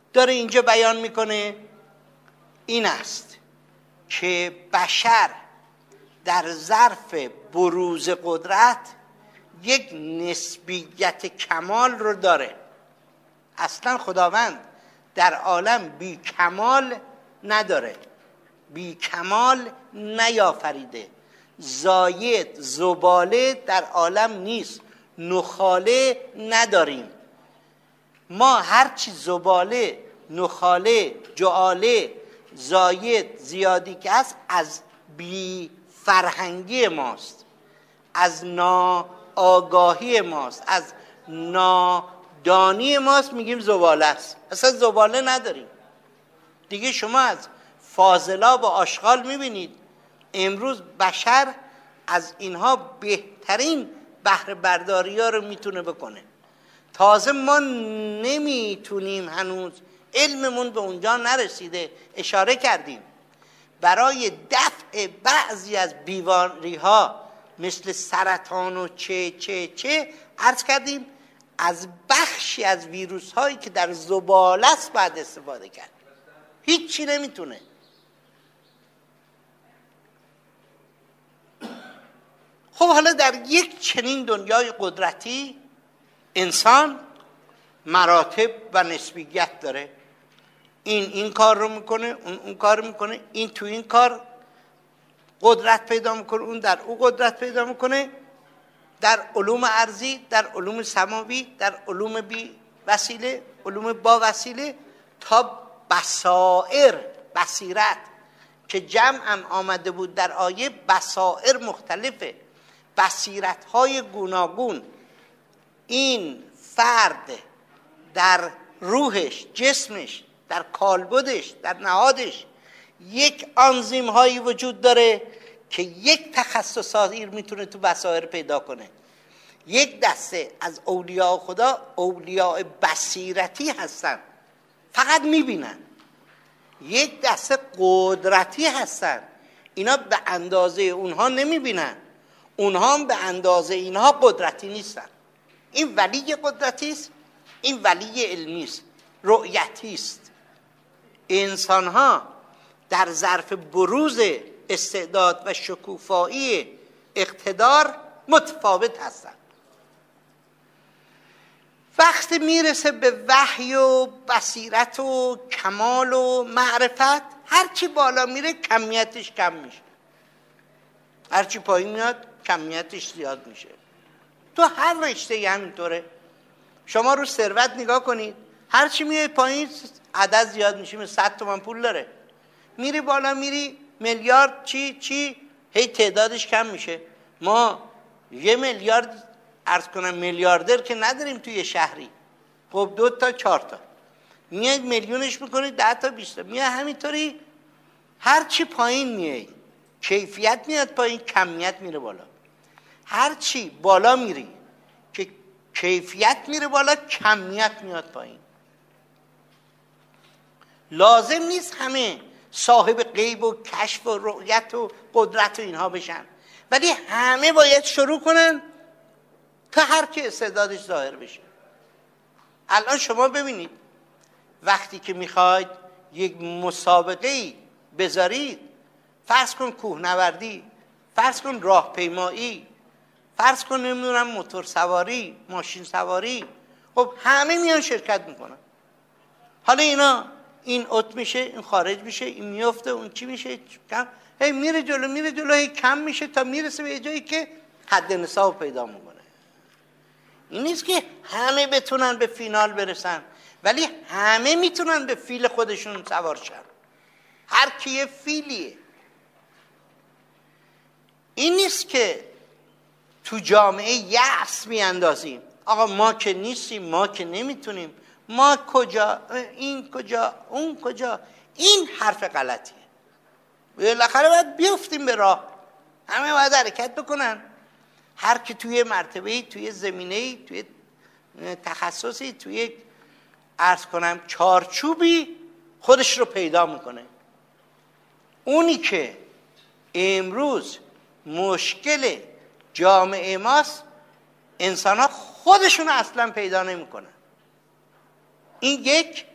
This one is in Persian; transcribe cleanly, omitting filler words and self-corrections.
داره اینجا بیان میکنه این است که بشر در ظرف بروز قدرت یک نسبیت کمال رو داره. اصلا خداوند در عالم بی کمال نداره، بی کمال نیافریده. زاید زباله در عالم نیست، نخاله نداریم. ما هرچی زباله، نخاله، جعاله، زاید، زیادی که هست از بی فرهنگی ماست، از ناآگاهی ماست، از نادانی ماست. میگیم زباله است. اصلا زباله نداریم دیگه. شما از فاضلاب و آشغال میبینید امروز بشر از اینها بهترین بهره برداری ها رو میتونه بکنه. تازه ما نمیتونیم، هنوز علممون به اونجا نرسیده. اشاره کردیم برای دفع بعضی از بیماری ها مثل سرطان و چه عرض کردیم از بخشی از ویروس هایی که در زباله است باید استفاده کرد. هیچی نمیتونه. خب حالا در یک چنین دنیای قدرتی انسان مراتب و نسبیت داره. این کار رو میکنه، اون کار رو میکنه، این تو این کار قدرت پیدا میکنه، اون در او قدرت پیدا میکنه. در علوم ارضی، در علوم سماوی، در علوم بی وسیله، علوم با وسیله، تا بصیرت که جمعاً آمده بود در آیه، بصائر مختلفه، بصیرت های گوناگون. این فرد در روحش، جسمش، در کالبدش، در نهادش یک آنزیم هایی وجود داره که یک تخصصی میتونه تو بصائر پیدا کنه. یک دسته از اولیاء خدا اولیاء بصیرتی هستن، فقط میبینن. یک دسته قدرتی هستن، اینا به اندازه اونها نمیبینن، اونها هم به اندازه اینها قدرتی نیستن. این ولی قدرتی است، این ولی علمی است، رؤیتی است. انسان ها در ظرف بروز استعداد و شکوفایی اقتدار متفاوت هستند. وقتی میرسه به وحی و بصیرت و کمال و معرفت، هرچی بالا میره کمیتش کم میشه، هرچی پایین میاد کمیتش زیاد میشه. تو هر رشته همینطوره. شما رو ثروت نگاه کنید، هرچی میای پایین عدد زیاد میشه. 100 تومن پول داره، میری بالا میری میلیارد چی هی تعدادش کم میشه. ما 1 میلیارد عرض کنم میلیاردر که نداریم توی شهری. خب 2 تا 4 تا میاد میلیونش میکنید، 10 تا 20 تا میاد. همینطوری هرچی پایین میای کیفیت میاد پایین، کمیت میره بالا. هرچی بالا میری که کیفیت میره بالا، کمیت میاد پایین. لازم نیست همه صاحب غیب و کشف و رؤیت و قدرت و اینها بشن، ولی همه باید شروع کنن تا هر کی استعدادش ظاهر بشه. الان شما ببینید وقتی که میخواید یک مسابقه بذارید، فرض کن کوهنوردی، فرض کن راهپیمایی، فرض کن نمیدونم موتور سواری، ماشین سواری، خب همه میان شرکت میکنن. حالا اینا این اوت میشه، این خارج میشه، این میفته، اون چی میشه، کم هی میره جلو هی کم میشه تا میرسه به جایی که حد نصاب پیدا میکنه. این نیست که همه بتونن به فینال برسن، ولی همه میتونن به فیل خودشون سوار شن. هر کی یه فیلیه. این نیست که تو جامعه یأس میاندازیم، آقا ما که نیستیم، ما که نمیتونیم، ما کجا، این کجا، اون کجا. این حرف غلطیه. بالاخره باید بیفتیم به راه، همه باید حرکت بکنن. هر کی توی مرتبه‌ای، توی زمینه‌ای، توی تخصصی، توی عرض کنم چارچوبی خودش رو پیدا میکنه. اونی که امروز مشکل جامعه ماست، انسان ها خودشون اصلا پیدا نمیکنن. این یک